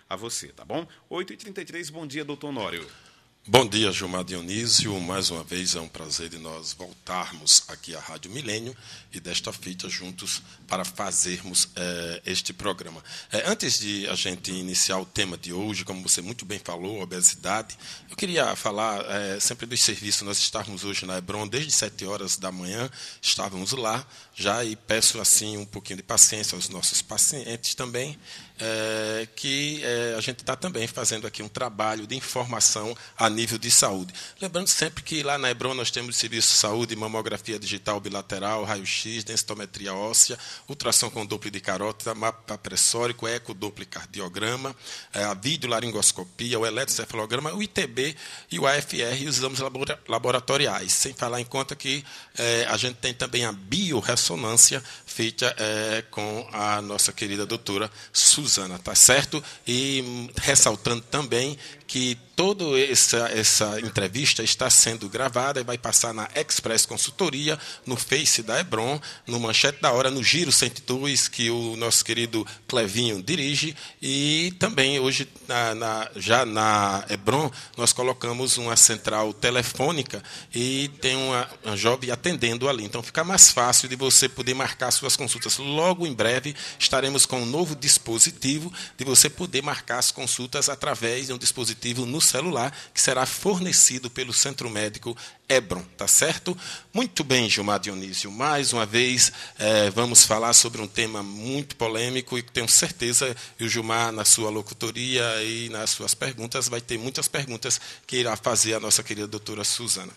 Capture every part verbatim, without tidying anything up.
a você, tá bom? oito e trinta e três, bom dia, doutor Honório. Bom dia, Gilmar Dionísio. Mais uma vez é um prazer de nós voltarmos aqui à Rádio Milênio e desta feita juntos para fazermos é, este programa. É, antes de a gente iniciar o tema de hoje, como você muito bem falou, obesidade, eu queria falar é, sempre dos serviços. Nós estávamos hoje na Hebron desde sete horas da manhã, estávamos lá já e peço assim um pouquinho de paciência aos nossos pacientes também, é, que é, a gente está também fazendo aqui um trabalho de informação a nível de saúde. Lembrando sempre que lá na Hebron nós temos serviço de saúde, mamografia digital bilateral, raio-x, densitometria óssea, ultrassom com Doppler de carótida, mapa pressórico, ecodoppler-cardiograma, a videolaringoscopia, o eletrocefalograma, o I T B e o A F R e os exames laboratoriais. Sem falar em conta que é, a gente tem também a biorressonância feita é, com a nossa querida doutora Suzana, tá certo? E ressaltando também que toda essa, essa entrevista está sendo gravada e vai passar na Express Consultoria, no Face da Hebron, no Manchete da Hora, no Giro cento e dois, que o nosso querido Clevinho dirige, e também hoje, na, na, já na Hebron, nós colocamos uma central telefônica e tem uma, uma jovem atendendo ali. Então, fica mais fácil de você poder marcar suas consultas. Logo em breve, estaremos com um novo dispositivo de você poder marcar as consultas através de um dispositivo no celular, que será fornecido pelo Centro Médico Hebron, tá certo? Muito bem, Gilmar Dionísio. Mais uma vez, eh, vamos falar sobre um tema muito polêmico e que tenho certeza que o Gilmar, na sua locutoria e nas suas perguntas, vai ter muitas perguntas que irá fazer a nossa querida doutora Suzana.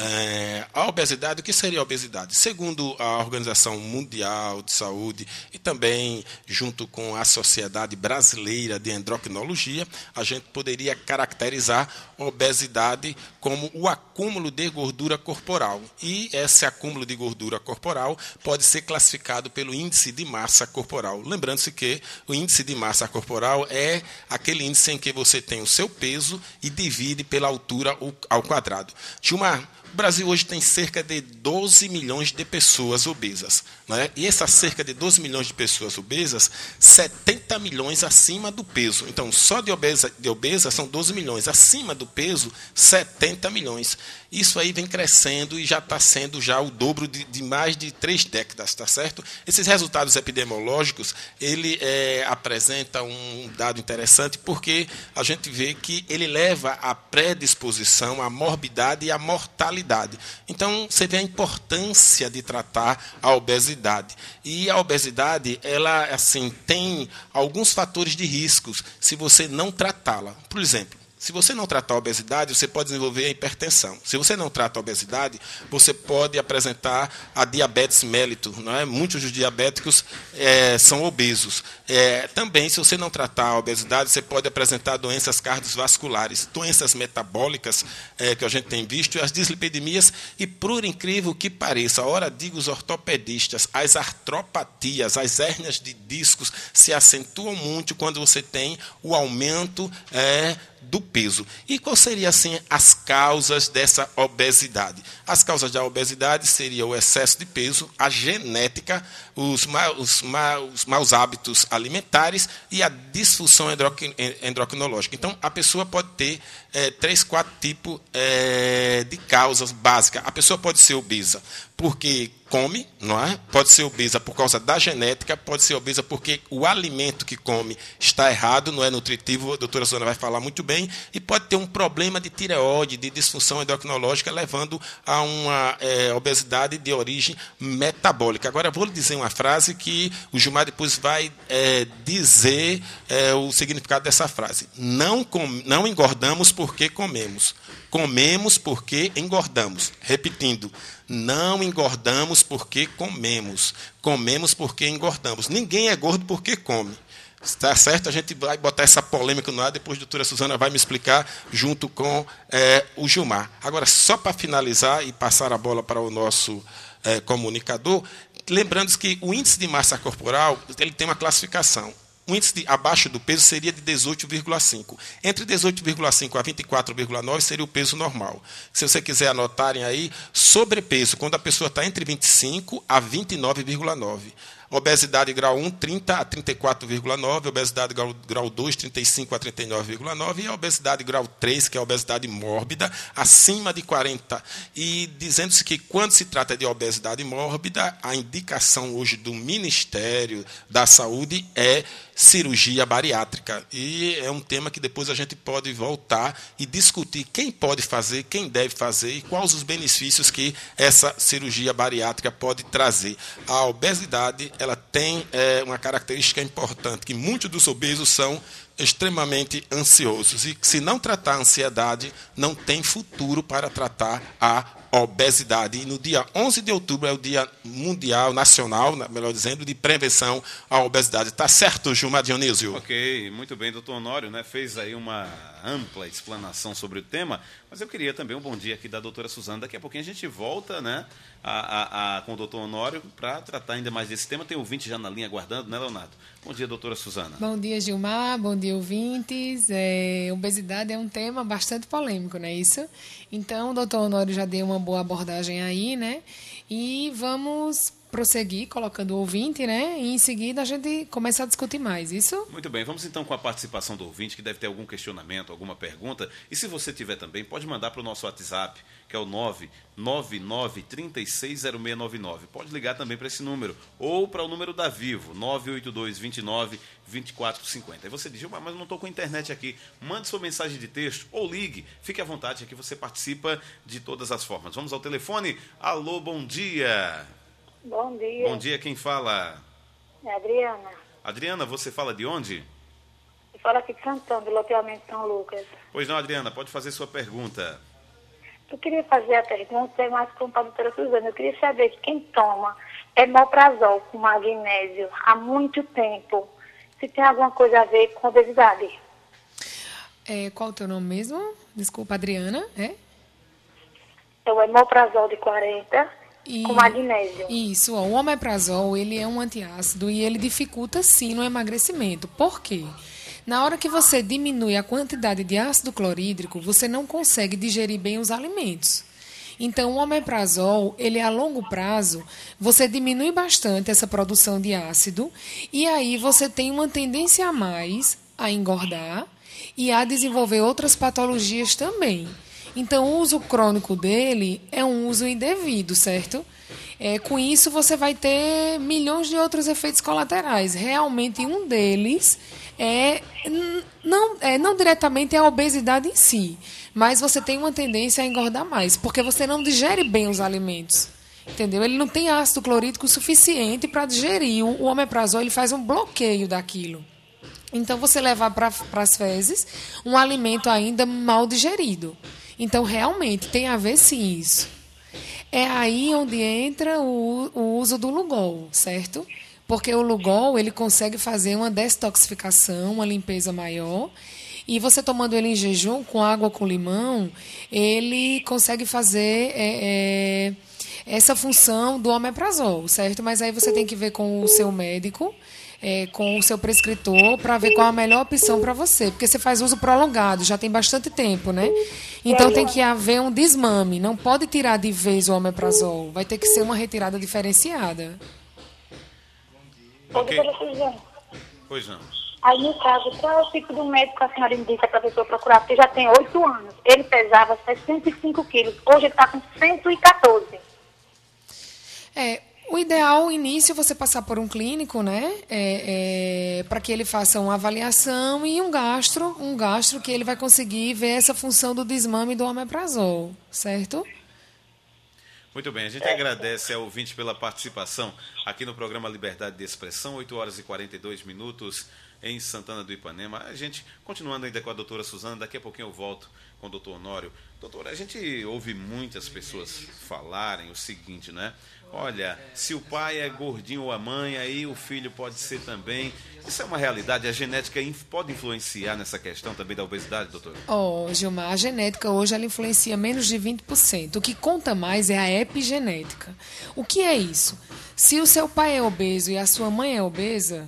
Eh, a obesidade, o que seria a obesidade? Segundo a Organização Mundial de Saúde e também junto com a Sociedade Brasileira de Endocrinologia, a gente poderia caracterizar a obesidade como o acúmulo de gordura corporal. E esse acúmulo de gordura corporal pode ser classificado pelo índice de massa corporal. Lembrando-se que o índice de massa corporal é aquele índice em que você tem o seu peso e divide pela altura ao quadrado. Gilmar, o Brasil hoje tem cerca de doze milhões de pessoas obesas, né? E essas cerca de doze milhões de pessoas obesas, setenta milhões acima do peso. Então, só de obesa, de obesa são doze milhões. Acima do peso, setenta milhões. Isso aí vem crescendo e já está sendo já o dobro de, de mais de três décadas, tá certo? Esses resultados epidemiológicos, ele é, apresenta um dado interessante porque a gente vê que ele leva à predisposição, à morbidade e à mortalidade. Então, você vê a importância de tratar a obesidade. E a obesidade, ela assim, tem alguns fatores de riscos se você não tratá-la. Por exemplo, se você não tratar a obesidade, você pode desenvolver a hipertensão. Se você não trata a obesidade, você pode apresentar a diabetes mellitus. Não é? Muitos dos diabéticos é, são obesos. É, também, se você não tratar a obesidade, você pode apresentar doenças cardiovasculares, doenças metabólicas, é, que a gente tem visto, e as dislipidemias. E, por incrível que pareça, a hora digo os ortopedistas, as artropatias, as hérnias de discos se acentuam muito quando você tem o aumento é, do peso. E quais seriam, assim, as causas dessa obesidade? As causas da obesidade seriam o excesso de peso, a genética, os, ma os, ma os maus hábitos alimentares e a disfunção endocrinológica. Então, a pessoa pode ter é, três, quatro tipos é, de causas básicas. A pessoa pode ser obesa porque come, não é? Pode ser obesa por causa da genética, pode ser obesa porque o alimento que come está errado, não é nutritivo, a doutora Suzana vai falar muito bem, e pode ter um problema de tireoide, de disfunção endocrinológica, levando a uma é, obesidade de origem metabólica. Agora, eu vou lhe dizer uma frase que o Gilmar depois vai é, dizer é, o significado dessa frase. Não, com, não engordamos porque comemos. Comemos porque engordamos. Repetindo, não engordamos porque comemos. Comemos porque engordamos. Ninguém é gordo porque come. Está certo? A gente vai botar essa polêmica no ar, depois a doutora Suzana vai me explicar junto com é, o Gilmar. Agora, só para finalizar e passar a bola para o nosso é, comunicador, lembrando que o índice de massa corporal ele tem uma classificação. O índice de, abaixo do peso seria de dezoito vírgula cinco. Entre dezoito vírgula cinco a vinte e quatro vírgula nove seria o peso normal. Se você quiser anotarem aí, sobrepeso, quando a pessoa está entre vinte e cinco a vinte e nove vírgula nove. Obesidade grau um, trinta a trinta e quatro vírgula nove. Obesidade grau, grau dois, trinta e cinco a trinta e nove vírgula nove. E a obesidade grau três, que é a obesidade mórbida, acima de quarenta. E dizendo-se que quando se trata de obesidade mórbida, a indicação hoje do Ministério da Saúde é cirurgia bariátrica. E é um tema que depois a gente pode voltar e discutir quem pode fazer, quem deve fazer e quais os benefícios que essa cirurgia bariátrica pode trazer. A obesidade, ela tem é, uma característica importante, que muitos dos obesos são extremamente ansiosos. E se não tratar a ansiedade, não tem futuro para tratar a obesidade. E no dia onze de outubro é o Dia Mundial, Nacional, melhor dizendo, de Prevenção à Obesidade. Está certo, Gilmar Dionísio? Ok, muito bem, doutor Honório, né, fez aí uma ampla explanação sobre o tema, mas eu queria também um bom dia aqui da doutora Suzana. Daqui a pouquinho a gente volta, né, a, a, a, com o doutor Honório para tratar ainda mais desse tema. Tem ouvinte já na linha aguardando, né, Leonardo? Bom dia, doutora Suzana. Bom dia, Gilmar. Bom dia, ouvintes. É, obesidade é um tema bastante polêmico, não é isso? Então, o doutor Honório já deu uma boa abordagem aí, né? E vamos prosseguir colocando o ouvinte, né? E em seguida a gente começa a discutir mais, isso? Muito bem, vamos então com a participação do ouvinte, que deve ter algum questionamento, alguma pergunta. E se você tiver também, pode mandar para o nosso WhatsApp, que é o nove nove nove, três seis zero seis nove nove. Pode ligar também para esse número, ou para o número da Vivo, nove oito dois, dois nove, dois quatro cinco zero. Aí você diz, mas eu não estou com a internet aqui. Mande sua mensagem de texto ou ligue. Fique à vontade, aqui você participa de todas as formas. Vamos ao telefone. Alô, bom dia. Bom dia. Bom dia, quem fala? É Adriana. Adriana, você fala de onde? Eu falo aqui de Santana, do loteamento São Lucas. Pois não, Adriana, pode fazer sua pergunta. Eu queria fazer a pergunta, é mais como para a doutora Suzana. Eu queria saber que quem toma hemoprazol com magnésio há muito tempo, se tem alguma coisa a ver com obesidade. É, qual o teu nome mesmo? Desculpa, Adriana, é? É o hemoprazol de quarenta E, com magnésio. Isso, ó, o omeprazol, ele é um antiácido e ele dificulta sim no emagrecimento. Por quê? Na hora que você diminui a quantidade de ácido clorídrico, você não consegue digerir bem os alimentos. Então, o omeprazol, ele a longo prazo, você diminui bastante essa produção de ácido e aí você tem uma tendência a mais a engordar e a desenvolver outras patologias também. Então, o uso crônico dele é um uso indevido, certo? É, com isso, você vai ter milhões de outros efeitos colaterais. Realmente, um deles é não, é, não diretamente a obesidade em si, mas você tem uma tendência a engordar mais, porque você não digere bem os alimentos. Entendeu? Ele não tem ácido clorídrico suficiente para digerir. O, o omeprazol ele faz um bloqueio daquilo. Então, você levar para as fezes um alimento ainda mal digerido. Então, realmente, tem a ver sim isso. É aí onde entra o, o uso do Lugol, certo? Porque o Lugol, ele consegue fazer uma detoxificação, uma limpeza maior. E você tomando ele em jejum, com água com limão, ele consegue fazer é, é, essa função do omeprazol, certo? Mas aí você tem que ver com o seu médico, É, com o seu prescritor, para ver qual a melhor opção para você. Porque você faz uso prolongado, já tem bastante tempo, né? Então tem que haver um desmame. Não pode tirar de vez o omeprazol. Vai ter que ser uma retirada diferenciada. Ok. Doutora Suzana, Pois não. aí no caso, qual é o tipo do médico que a senhora indica para a pessoa procurar? Porque já tem oito anos. Ele pesava sessenta e cinco quilos. Hoje ele está com cento e quatorze. É, o ideal, o início, é você passar por um clínico, né? É, é, para que ele faça uma avaliação e um gastro, um gastro que ele vai conseguir ver essa função do desmame do omeprazol, certo? Muito bem, a gente agradece ao ouvinte pela participação aqui no programa Liberdade de Expressão, oito horas e quarenta e dois minutos em Santana do Ipanema. A gente, continuando ainda com a doutora Suzana, daqui a pouquinho eu volto com o doutor Honório. Doutora, a gente ouve muitas pessoas falarem o seguinte, né? Olha, se o pai é gordinho ou a mãe, aí o filho pode ser também. Isso é uma realidade? A genética pode influenciar nessa questão também da obesidade, doutora? Ó, oh, Gilmar, a genética hoje ela influencia menos de vinte por cento. O que conta mais é a epigenética. O que é isso? Se o seu pai é obeso e a sua mãe é obesa,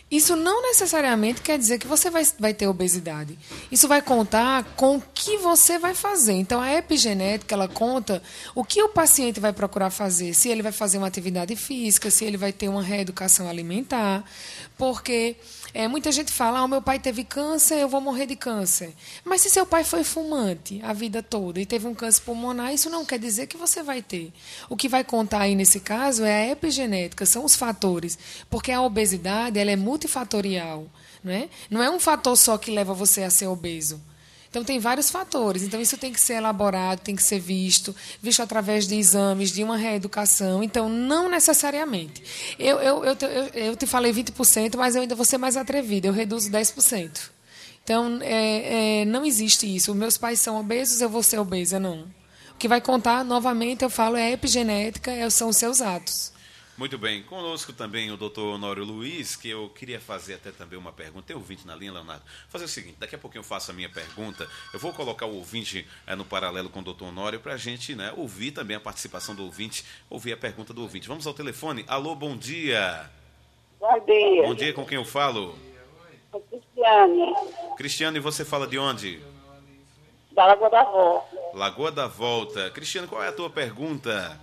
Isso não necessariamente quer dizer que você vai, vai ter obesidade. Isso vai contar com o que você vai fazer. Então, a epigenética, ela conta o que o paciente vai procurar fazer. Se ele vai fazer uma atividade física, se ele vai ter uma reeducação alimentar. Porque é, muita gente fala, ah, o meu pai teve câncer, eu vou morrer de câncer. Mas se seu pai foi fumante a vida toda e teve um câncer pulmonar, isso não quer dizer que você vai ter. O que vai contar aí nesse caso é a epigenética, são os fatores. Porque a obesidade, ela é multifatorial. Não é? Não é um fator só que leva você a ser obeso. Então, tem vários fatores. Então, isso tem que ser elaborado, tem que ser visto, visto através de exames, de uma reeducação. Então, não necessariamente. Eu, eu, eu, te, eu, eu te falei vinte por cento, mas eu ainda vou ser mais atrevida. Eu reduzo dez por cento. Então, é, é, não existe isso. Meus pais são obesos, eu vou ser obesa, não. O que vai contar, novamente, eu falo, é a epigenética, são os seus atos. Muito bem. Conosco também o doutor Honório Luiz, que eu queria fazer até também uma pergunta. Tem ouvinte na linha, Leonardo? Fazer o seguinte, daqui a pouquinho eu faço a minha pergunta. Eu vou colocar o ouvinte é, no paralelo com o doutor Honório para a gente, né, ouvir também a participação do ouvinte, ouvir a pergunta do ouvinte. Vamos ao telefone. Alô, bom dia. Bom dia. Bom dia, com quem eu falo? É Cristiane. Cristiane, e você fala de onde? Da Lagoa da Volta. Lagoa da Volta. Cristiane, qual é a tua pergunta?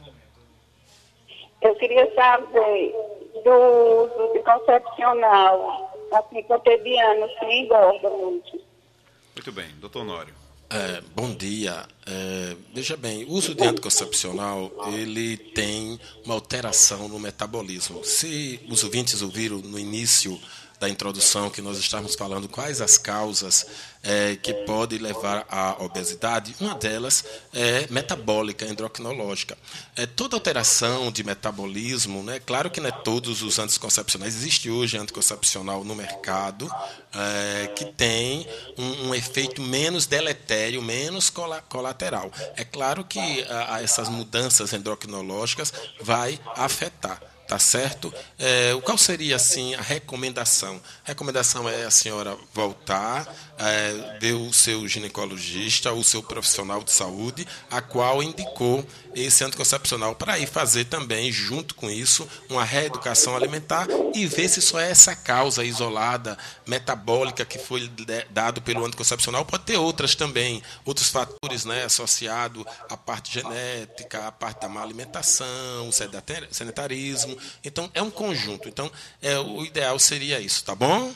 Eu queria saber do uso de concepcional, assim, cotidiano, se engorda muito. Muito bem, doutor Honório. É, bom dia. É, veja bem, o uso de anticoncepcional, ele tem uma alteração no metabolismo. Se os ouvintes ouviram no início da introdução que nós estávamos falando quais as causas é, que podem levar à obesidade, uma delas é metabólica, endocrinológica. É, toda alteração de metabolismo, né, claro que não é todos os anticoncepcionais, existe hoje anticoncepcional no mercado é, que tem um, um efeito menos deletério, menos colateral. É claro que a, a essas mudanças endocrinológicas vai afetar. Tá certo? É, qual seria, assim, a recomendação? A recomendação é a senhora voltar, é, ver o seu ginecologista, o seu profissional de saúde, a qual indicou esse anticoncepcional, para ir fazer também, junto com isso, uma reeducação alimentar e ver se só é essa causa isolada, metabólica, que foi dado pelo anticoncepcional. Pode ter outras também, outros fatores, né, associados à parte genética, à parte da má alimentação, sedentarismo. Então, é um conjunto. Então, é, o ideal seria isso, tá bom?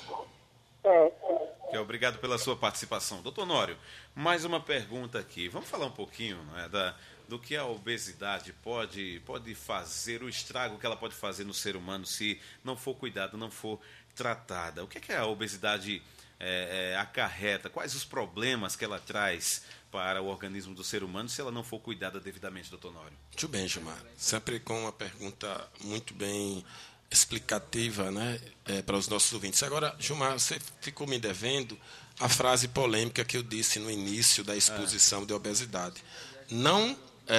É. Obrigado pela sua participação. Doutor Honório, mais uma pergunta aqui. Vamos falar um pouquinho, né, da, do que a obesidade pode, pode fazer, o estrago que ela pode fazer no ser humano se não for cuidada, não for tratada. O que é que a obesidade é, é, acarreta? Quais os problemas que ela traz para o organismo do ser humano se ela não for cuidada devidamente, doutor Honório? Muito bem, Gilmar. Sempre com uma pergunta muito bem explicativa, né, é, para os nossos ouvintes. Agora, Gilmar, você ficou me devendo a frase polêmica que eu disse no início da exposição ah. de obesidade. Não,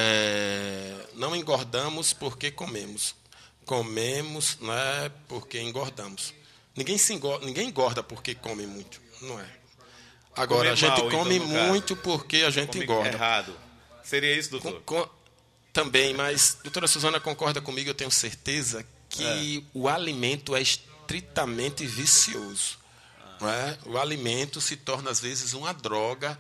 é, não engordamos porque comemos. Comemos, né, porque engordamos. Ninguém, se engorda, ninguém engorda porque come muito, não é? Agora, Comer a gente mal, come então, muito porque a gente come engorda. Errado. Seria isso, doutor? Com, com, também, mas a doutora Suzana concorda comigo, eu tenho certeza que é. o alimento é estritamente vicioso. Ah. Não é? O alimento se torna, às vezes, uma droga,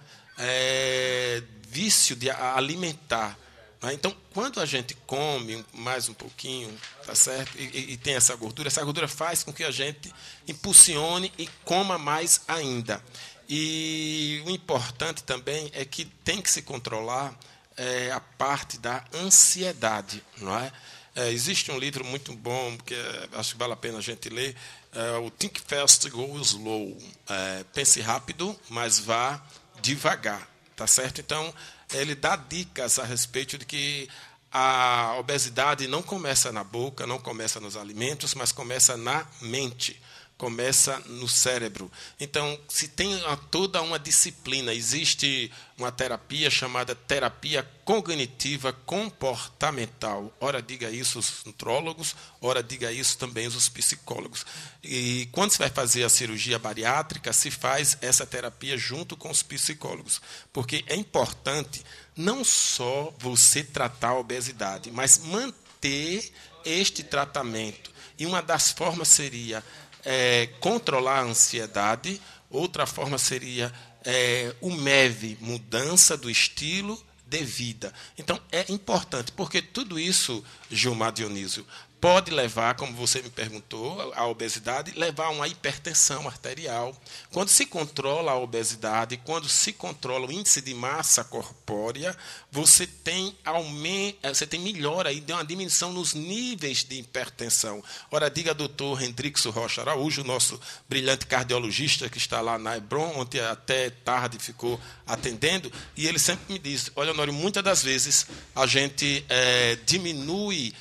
é, vício de alimentar. Não é? Então, quando a gente come mais um pouquinho, tá certo? E, e, e tem essa gordura, essa gordura faz com que a gente impulsione e coma mais ainda. E o importante também é que tem que se controlar é, a parte da ansiedade, não é? É, existe um livro muito bom, que é, acho que vale a pena a gente ler, é, o Think Fast, Go Slow. É, pense rápido, mas vá devagar, tá certo? Então, ele dá dicas a respeito de que a obesidade não começa na boca, não começa nos alimentos, mas começa na mente. Começa no cérebro. Então, se tem toda uma disciplina, existe uma terapia chamada terapia cognitiva comportamental. Ora diga isso os nutrólogos, ora diga isso também os psicólogos. E quando se vai fazer a cirurgia bariátrica, se faz essa terapia junto com os psicólogos. Porque é importante não só você tratar a obesidade, mas manter este tratamento. E uma das formas seria é, controlar a ansiedade. Outra forma seria é, o M E V, mudança do estilo de vida. Então, é importante, porque tudo isso, Gilmar Dionísio, pode levar, como você me perguntou, a obesidade, levar a uma hipertensão arterial. Quando se controla a obesidade, quando se controla o índice de massa corpórea, você tem, aumento, você tem melhora, aí, uma diminuição nos níveis de hipertensão. Ora, diga doutor Hendrixo Rocha Araújo, nosso brilhante cardiologista que está lá na Hebron, ontem até tarde ficou atendendo, e ele sempre me diz, olha, Honório, muitas das vezes a gente é, diminui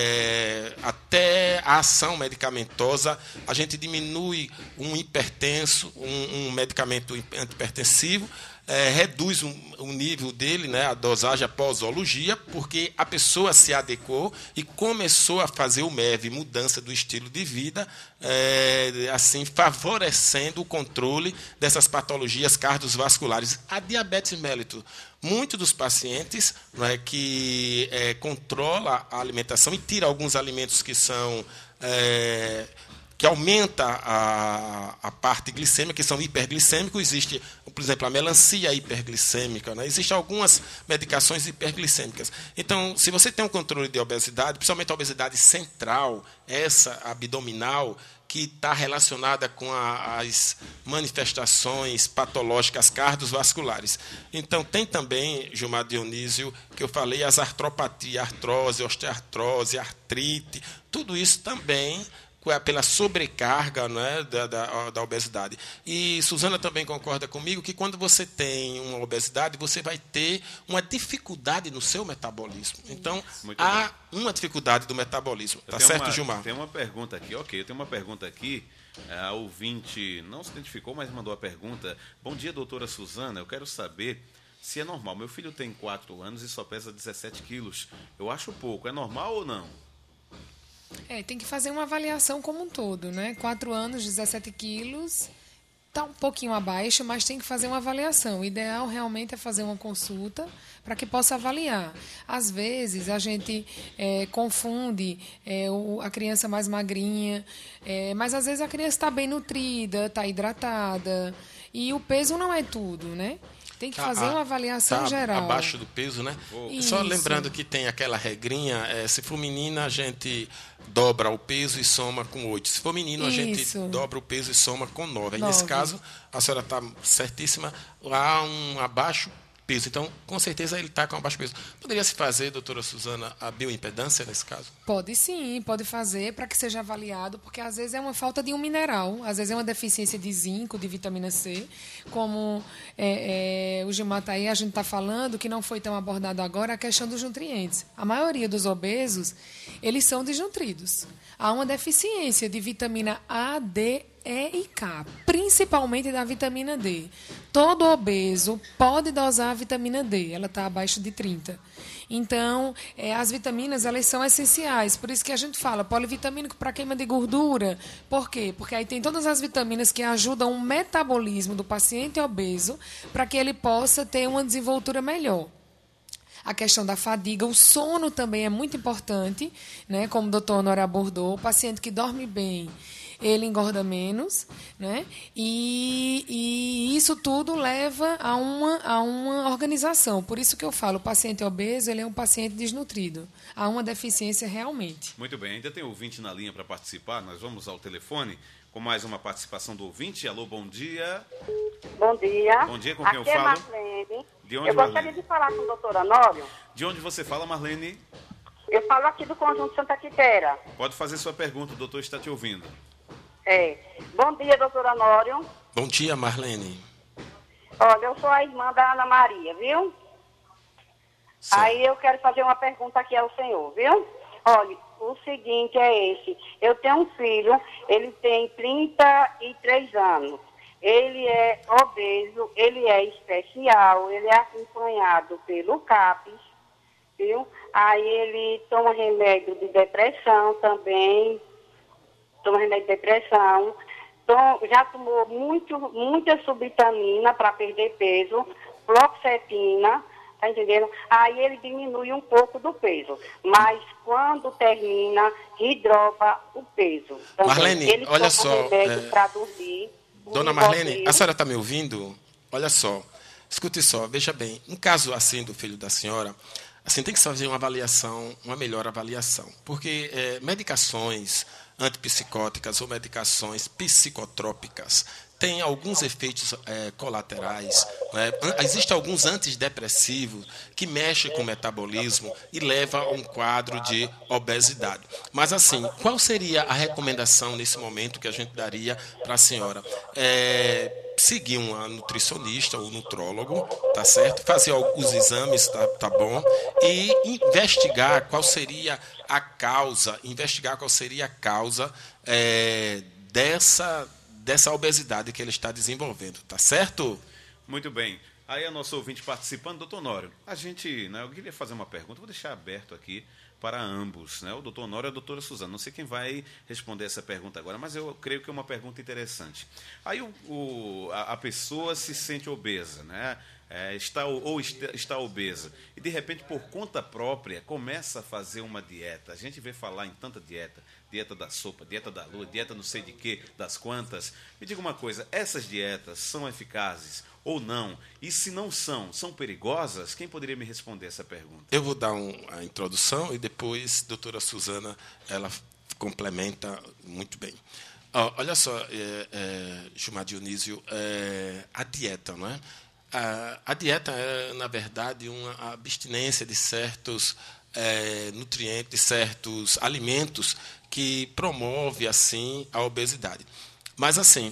é, até a ação medicamentosa, a gente diminui um hipertenso, um, um medicamento antihipertensivo, é, reduz um, o nível dele, né, a dosagem, a posologia, porque a pessoa se adequou e começou a fazer o M E V, mudança do estilo de vida, é, assim, favorecendo o controle dessas patologias cardiovasculares. A diabetes mellitus, muitos dos pacientes, né, que é, controla a alimentação e tira alguns alimentos que são... É, que aumenta a, a parte glicêmica, que são hiperglicêmicos. Existe, por exemplo, a melancia hiperglicêmica, né? Existem algumas medicações hiperglicêmicas. Então, se você tem um controle de obesidade, principalmente a obesidade central, essa abdominal, que está relacionada com a, as manifestações patológicas cardiovasculares. Então, tem também, Gilmar Dionísio, que eu falei, as artropatias, artrose, osteoartrose, artrite, tudo isso também pela sobrecarga, né, da, da, da obesidade. E Suzana também concorda comigo que quando você tem uma obesidade, você vai ter uma dificuldade no seu metabolismo. Então, Muito há bem. uma dificuldade do metabolismo. Está certo, uma, Gilmar? Tem uma pergunta aqui, ok. Eu tenho uma pergunta aqui. A ouvinte não se identificou, mas mandou a pergunta. Bom dia, doutora Suzana. Eu quero saber se é normal. Meu filho tem quatro anos e só pesa dezessete quilos. Eu acho pouco. É normal ou não? É, tem que fazer uma avaliação como um todo, né? Quatro anos, dezessete quilos, está um pouquinho abaixo, mas tem que fazer uma avaliação. O ideal realmente é fazer uma consulta para que possa avaliar. Às vezes, a gente é, confunde é, o, a criança mais magrinha, é, mas às vezes a criança está bem nutrida, está hidratada, e o peso não é tudo, né? Tem que fazer uma avaliação tá geral. Abaixo do peso, né? Oh. Só lembrando que tem aquela regrinha, é, se for menina, a gente dobra o peso e soma com oito. Se for menino, a Isso. gente dobra o peso e soma com nove. Aí, nesse caso, a senhora está certíssima, há um abaixo peso. Então, com certeza, ele está com abaixo peso. Poderia se fazer, doutora Suzana, a bioimpedância nesse caso? Pode sim, pode fazer para que seja avaliado, porque às vezes é uma falta de um mineral, às vezes é uma deficiência de zinco, de vitamina C, como é, é, o Gilmar está aí, a gente está falando, que não foi tão abordado agora, a questão dos nutrientes. A maioria dos obesos, eles são desnutridos. Há uma deficiência de vitamina A, D, E e K, principalmente da vitamina D. Todo obeso pode dosar a vitamina D, ela está abaixo de trinta. Então, é, as vitaminas, elas são essenciais. Por isso que a gente fala polivitamínico para queima de gordura. Por quê? Porque aí tem todas as vitaminas que ajudam o metabolismo do paciente obeso para que ele possa ter uma desenvoltura melhor. A questão da fadiga, o sono também é muito importante, né? Como o doutor Honório abordou, o paciente que dorme bem, ele engorda menos, né? E, e isso tudo leva a uma, a uma organização. Por isso que eu falo, o paciente obeso, ele é um paciente desnutrido. Há uma deficiência realmente. Muito bem, ainda tem ouvinte na linha para participar. Nós vamos ao telefone com mais uma participação do ouvinte. Alô, bom dia. Bom dia. Bom dia, com quem Aqui eu falo? É Marlene. De onde, eu gostaria Marlene? de falar com o doutor Honório. De onde você fala, Marlene? Eu falo aqui do Conjunto Santa Quitéria. Pode fazer sua pergunta, o doutor está te ouvindo. É. Bom dia, doutor Honório. Bom dia, Marlene. Olha, eu sou a irmã da Ana Maria, viu? Certo. Aí eu quero fazer uma pergunta aqui ao senhor, viu? Olha, o seguinte é esse. Eu tenho um filho, ele tem trinta e três anos. Ele é obeso, ele é especial, ele é acompanhado pelo CAPES, viu? Aí ele toma remédio de depressão também, toma remédio de depressão, tom, já tomou muito, muita subvitamina para perder peso, fluoxetina, tá entendendo? Aí ele diminui um pouco do peso, mas quando termina, redropa o peso. Também. Marlene, ele olha só... É... para dormir. Dona Marlene, a senhora está me ouvindo? Olha só, escute só, veja bem, um caso assim do filho da senhora, assim, tem que fazer uma avaliação, uma melhor avaliação, porque é, medicações antipsicóticas ou medicações psicotrópicas têm alguns efeitos é, colaterais. Né? Existem alguns antidepressivos que mexem com o metabolismo e levam a um quadro de obesidade. Mas, assim, qual seria a recomendação nesse momento que a gente daria para a senhora? É, seguir uma nutricionista ou nutrólogo, tá certo? Fazer os exames, tá, tá bom? E investigar qual seria a causa, investigar qual seria a causa é, dessa, dessa obesidade que ele está desenvolvendo, tá certo? Muito bem. Aí a nossa ouvinte participando, doutor Honório, a gente, né, eu queria fazer uma pergunta, vou deixar aberto aqui para ambos, né? O doutor Honório e a doutora Suzana. Não sei quem vai responder essa pergunta agora, mas eu creio que é uma pergunta interessante. Aí o, o, a, a pessoa se sente obesa, né? É, está, ou está, está obesa, e de repente, por conta própria, começa a fazer uma dieta. A gente vê falar em tanta dieta, dieta da sopa, dieta da lua, dieta não sei de quê, das quantas. Me diga uma coisa, essas dietas são eficazes ou não? E se não são, são perigosas? Quem poderia me responder essa pergunta? Eu vou dar um, a introdução e depois a doutora Suzana, ela complementa muito bem. Oh, olha só, é, é, Gilmar Dionísio, é, a dieta, não é? A, a dieta é, na verdade, uma abstinência de certos é, nutrientes, de certos alimentos que promove, assim, a obesidade. Mas, assim,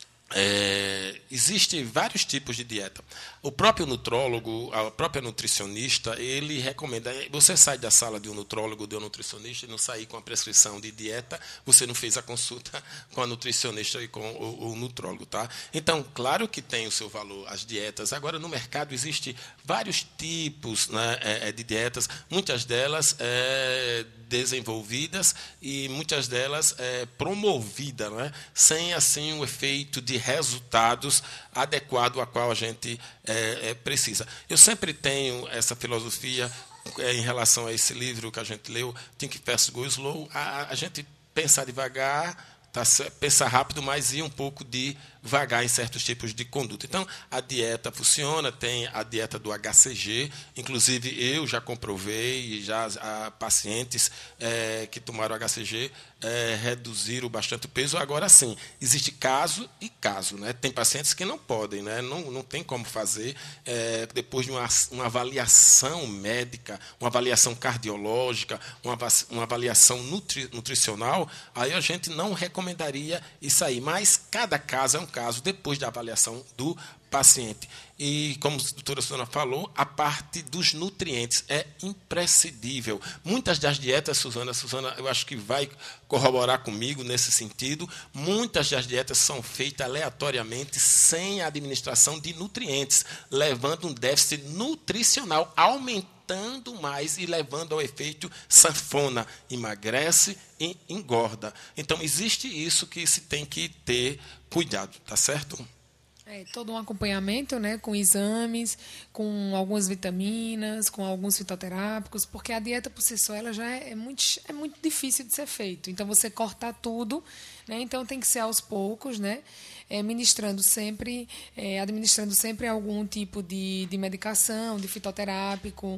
é, existem vários tipos de dieta. O próprio nutrólogo, a própria nutricionista, ele recomenda... Você sai da sala de um nutrólogo, de um nutricionista, e não sair com a prescrição de dieta, você não fez a consulta com a nutricionista e com o, o nutrólogo, tá? Então, claro que tem o seu valor as dietas. Agora, no mercado, existem vários tipos, né, é, de dietas, muitas delas é, desenvolvidas e muitas delas é, promovidas, né, sem, assim, um efeito de resultados adequado a qual a gente é, é, precisa. Eu sempre tenho essa filosofia é, em relação a esse livro que a gente leu, Think Fast, Go Slow, a, a gente pensar devagar, tá, pensar rápido, mas ir um pouco devagar em certos tipos de conduta. Então, a dieta funciona, tem a dieta do H C G, inclusive eu já comprovei, já há pacientes é, que tomaram H C G é, reduziram bastante o peso. Agora, sim, existe caso e caso, né? Tem pacientes que não podem, né? não, não tem como fazer, é, depois de uma, uma avaliação médica, uma avaliação cardiológica, uma, uma avaliação nutri, nutricional, aí a gente não recomendaria isso aí. Mas cada caso é um caso, depois da avaliação do paciente. E, como a doutora Suzana falou, a parte dos nutrientes é imprescindível. Muitas das dietas, Suzana, Suzana, eu acho que vai corroborar comigo nesse sentido, muitas das dietas são feitas aleatoriamente, sem a administração de nutrientes, levando um déficit nutricional, aumentando mais e levando ao efeito sanfona, emagrece e engorda. Então, existe isso que se tem que ter cuidado, tá certo? É, todo um acompanhamento, né, com exames, com algumas vitaminas, com alguns fitoterápicos, porque a dieta por si só ela já é, é, muito, é muito difícil de ser feito. Então, você cortar tudo, né, então tem que ser aos poucos, né, é, ministrando sempre, é, administrando sempre algum tipo de, de medicação, de fitoterápico,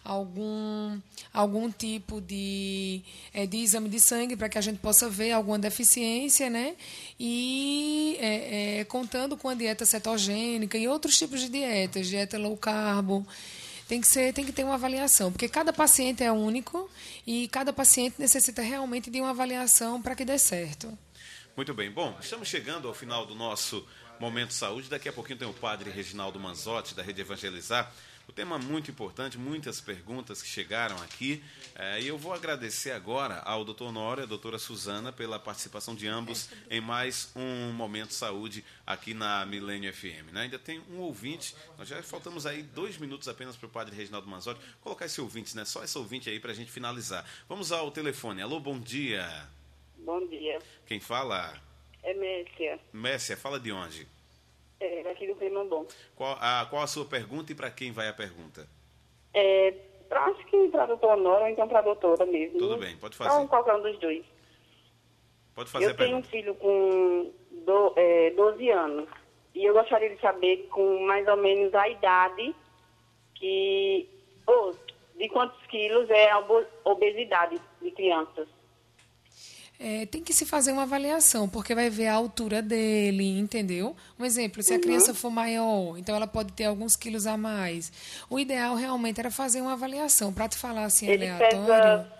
algum, algum tipo de, é, de exame de sangue para que a gente possa ver alguma deficiência, né, e é, é, contando com a dieta cetogênica e outros tipos de dietas, dieta low carbo. Tem que ser, tem que ter uma avaliação, porque cada paciente é único e cada paciente necessita realmente de uma avaliação para que dê certo. Muito bem. Bom, estamos chegando ao final do nosso Momento Saúde. Daqui a pouquinho tem o padre Reginaldo Manzotti, da Rede Evangelizar. O tema muito importante, muitas perguntas que chegaram aqui. É, e eu vou agradecer agora ao doutor Honório e à doutora Suzana pela participação de ambos em mais um Momento Saúde aqui na Milênio F M. Né? Ainda tem um ouvinte, nós já faltamos aí dois minutos apenas para o padre Reginaldo Manzotti. Vou colocar esse ouvinte, né? Só esse ouvinte aí para a gente finalizar. Vamos ao telefone. Alô, bom dia. Bom dia. Quem fala? É Messia. Messia, fala de onde? É, aqui do Rio Bom. Qual a, qual a sua pergunta e para quem vai a pergunta? É, acho que para doutor Honório ou então para a doutora mesmo. Tudo bem, pode fazer. Então, qualquer um dos dois. Pode fazer Eu a tenho um pergunta. filho com do, é, doze anos. E eu gostaria de saber com mais ou menos a idade que... Oh, de quantos quilos é a obo- obesidade de crianças. É, tem que se fazer uma avaliação, porque vai ver a altura dele, entendeu? Um exemplo, se a Uhum. criança for maior, então ela pode ter alguns quilos a mais. O ideal realmente era fazer uma avaliação, para te falar assim, Ele aleatório. pesa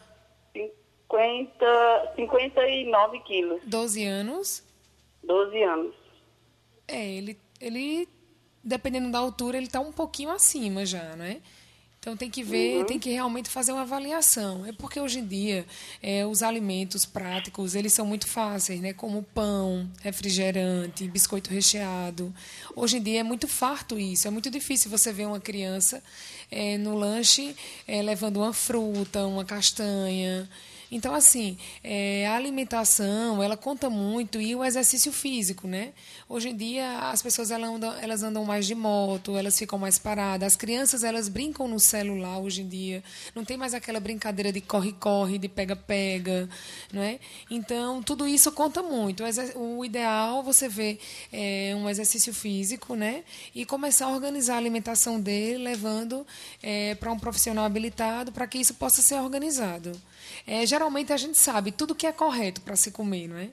cinquenta, cinquenta e nove quilos, doze anos. doze anos. É, ele, ele, dependendo da altura, ele está um pouquinho acima já, não é? Então tem que ver, Uhum. tem que realmente fazer uma avaliação. É porque hoje em dia é, os alimentos práticos, eles são muito fáceis, né? Como pão, refrigerante, biscoito recheado. Hoje em dia é muito farto isso. É muito difícil você ver uma criança é, no lanche é, levando uma fruta, uma castanha. Então, assim, é, a alimentação, ela conta muito, e o exercício físico, né? Hoje em dia, as pessoas elas andam, elas andam mais de moto, elas ficam mais paradas. As crianças, elas brincam no celular hoje em dia. Não tem mais aquela brincadeira de corre-corre, de pega-pega, não é? Então, tudo isso conta muito. O, exer- o ideal, você ver é, um exercício físico, né? E começar a organizar a alimentação dele, levando é, para um profissional habilitado, para que isso possa ser organizado. É, geralmente a gente sabe tudo que é correto para se comer, não é?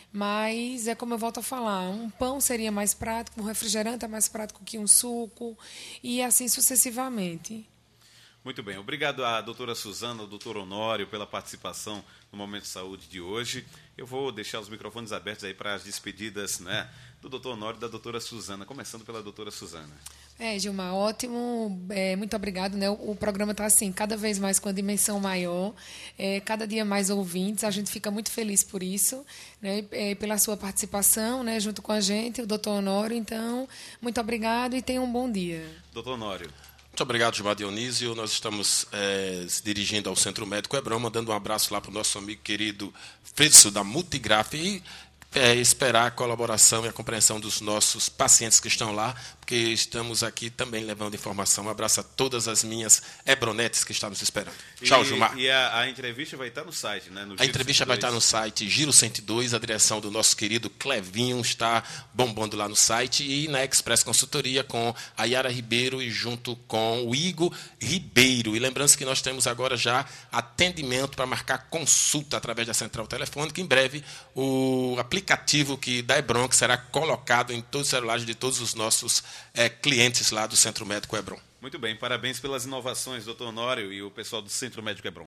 Mas é como eu volto a falar, um pão seria mais prático, um refrigerante é mais prático que um suco, e assim sucessivamente. Muito bem, obrigado à doutora Suzana, ao doutor Honório pela participação no Momento Saúde de hoje. Eu vou deixar os microfones abertos aí para as despedidas, né, do doutor Honório e da doutora Suzana, começando pela doutora Suzana. É, Gilmar, ótimo, é, muito obrigado, né? O, o programa está assim, cada vez mais com a dimensão maior, é, cada dia mais ouvintes, a gente fica muito feliz por isso, né? É, pela sua participação, né? Junto com a gente, o doutor Honório, então, muito obrigado e tenha um bom dia. Doutor Honório. Muito obrigado, Gilmar Dionísio. Nós estamos é, se dirigindo ao Centro Médico Hebron, mandando um abraço lá para o nosso amigo querido Fritzo, da Multigraf, e é, esperar a colaboração e a compreensão dos nossos pacientes que estão lá, porque estamos aqui também levando informação. Um abraço a todas as minhas hebronetes que estão nos esperando. Tchau, E, Gilmar. E a, a entrevista vai estar no site, né? No A Giro entrevista vai cento e dois. estar no site Giro cento e dois, a direção do nosso querido Clevinho está bombando lá no site, e na Express Consultoria com a Yara Ribeiro e junto com o Igor Ribeiro. E lembrando que nós temos agora já atendimento para marcar consulta através da central telefônica. Em breve, o aplicativo que da Hebron, que será colocado em todos os celulares de todos os nossos é, clientes lá do Centro Médico Hebron. Muito bem, parabéns pelas inovações, doutor Honório e o pessoal do Centro Médico Hebron.